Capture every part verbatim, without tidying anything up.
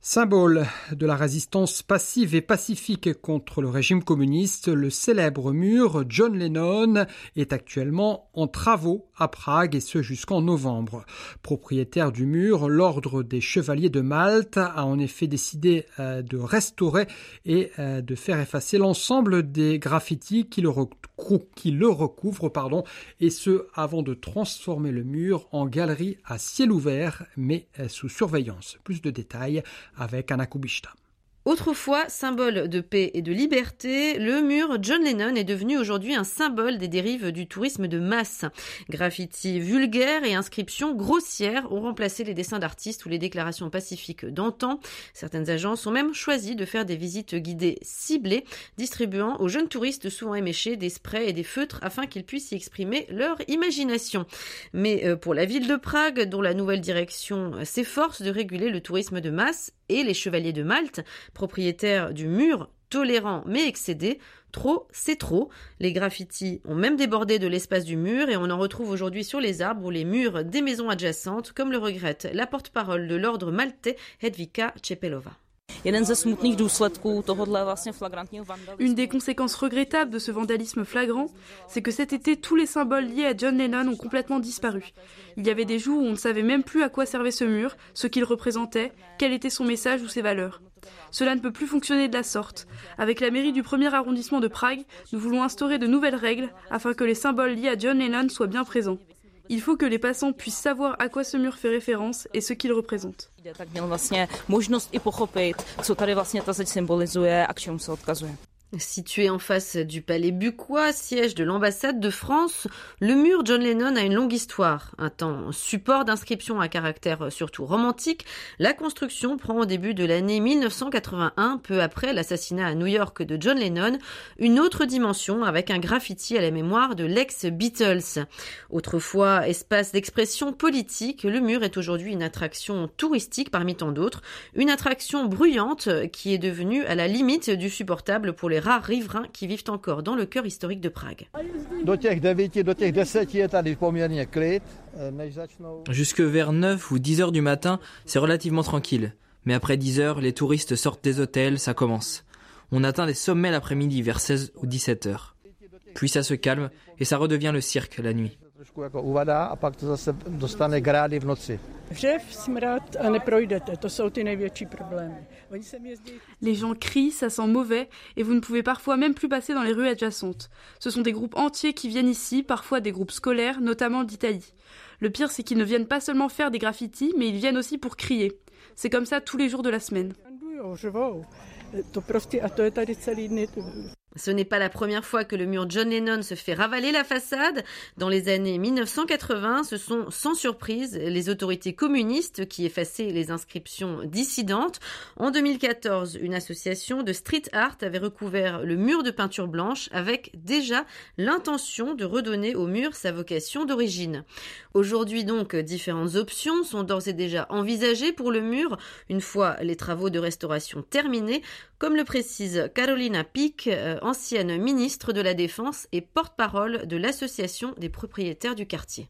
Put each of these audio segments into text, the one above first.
Symbole de la résistance passive et pacifique contre le régime communiste, le célèbre mur John Lennon est actuellement en travaux à Prague et ce jusqu'en novembre. Propriétaire du mur, l'Ordre des Chevaliers de Malte a en effet décidé euh, de restaurer et euh, de faire effacer l'ensemble des graffitis qui le, recou- qui le recouvrent, pardon, et ce avant de transformer le mur en galerie à ciel ouvert mais euh, sous surveillance. Plus de détails avec Anna Kubishta. Autrefois symbole de paix et de liberté, le mur John Lennon est devenu aujourd'hui un symbole des dérives du tourisme de masse. Graffitis vulgaires et inscriptions grossières ont remplacé les dessins d'artistes ou les déclarations pacifiques d'antan. Certaines agences ont même choisi de faire des visites guidées ciblées, distribuant aux jeunes touristes souvent éméchés des sprays et des feutres afin qu'ils puissent y exprimer leur imagination. Mais pour la ville de Prague, dont la nouvelle direction s'efforce de réguler le tourisme de masse, et les Chevaliers de Malte, propriétaires du mur, tolérant mais excédé, trop, c'est trop. Les graffitis ont même débordé de l'espace du mur et on en retrouve aujourd'hui sur les arbres ou les murs des maisons adjacentes, comme le regrette la porte-parole de l'ordre maltais, Hedvika Čepelova. Une des conséquences regrettables de ce vandalisme flagrant, c'est que cet été, tous les symboles liés à John Lennon ont complètement disparu. Il y avait des jours où on ne savait même plus à quoi servait ce mur, ce qu'il représentait, quel était son message ou ses valeurs. Cela ne peut plus fonctionner de la sorte. Avec la mairie du premier arrondissement de Prague, nous voulons instaurer de nouvelles règles afin que les symboles liés à John Lennon soient bien présents. Il faut que les passants puissent savoir à quoi ce mur fait référence et ce qu'il représente. Situé en face du palais Bucquois, siège de l'ambassade de France, le mur John Lennon a une longue histoire. Un temps support d'inscription à caractère surtout romantique, la construction prend au début de l'année mille neuf cent quatre-vingt-un, peu après l'assassinat à New York de John Lennon, une autre dimension avec un graffiti à la mémoire de l'ex-Beatles. Autrefois espace d'expression politique, le mur est aujourd'hui une attraction touristique parmi tant d'autres, une attraction bruyante qui est devenue à la limite du supportable pour les rares riverains qui vivent encore dans le cœur historique de Prague. Jusque vers neuf ou dix heures du matin, c'est relativement tranquille. Mais après dix heures, les touristes sortent des hôtels, ça commence. On atteint des sommets l'après-midi vers seize ou dix-sept heures. Puis ça se calme et ça redevient le cirque la nuit. Les gens crient, ça sent mauvais et vous ne pouvez parfois même plus passer dans les rues adjacentes. Ce sont des groupes entiers qui viennent ici, parfois des groupes scolaires, notamment d'Italie. Le pire, c'est qu'ils ne viennent pas seulement faire des graffitis, mais ils viennent aussi pour crier. C'est comme ça tous les jours de la semaine. Ce n'est pas la première fois que le mur John Lennon se fait ravaler la façade. Dans les années mille neuf cent quatre-vingts, ce sont sans surprise les autorités communistes qui effaçaient les inscriptions dissidentes. En deux mille quatorze, une association de street art avait recouvert le mur de peinture blanche avec déjà l'intention de redonner au mur sa vocation d'origine. Aujourd'hui donc, différentes options sont d'ores et déjà envisagées pour le mur une fois les travaux de restauration terminés, comme le précise Karolina Pík, ancienne ministre de la Défense et porte-parole de l'association des propriétaires du quartier.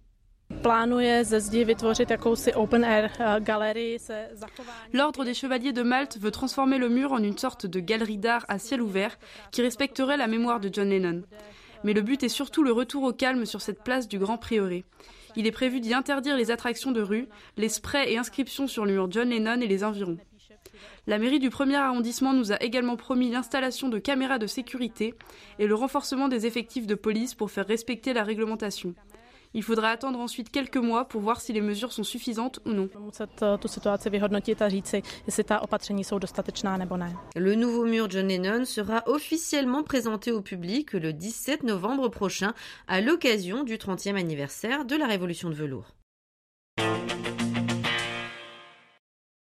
L'Ordre des Chevaliers de Malte veut transformer le mur en une sorte de galerie d'art à ciel ouvert qui respecterait la mémoire de John Lennon. Mais le but est surtout le retour au calme sur cette place du Grand Prieuré. Il est prévu d'y interdire les attractions de rue, les sprays et inscriptions sur le mur John Lennon et les environs. La mairie du premier arrondissement nous a également promis l'installation de caméras de sécurité et le renforcement des effectifs de police pour faire respecter la réglementation. Il faudra attendre ensuite quelques mois pour voir si les mesures sont suffisantes ou non. Le nouveau mur John Lennon sera officiellement présenté au public le dix-sept novembre prochain à l'occasion du trentième anniversaire de la Révolution de velours.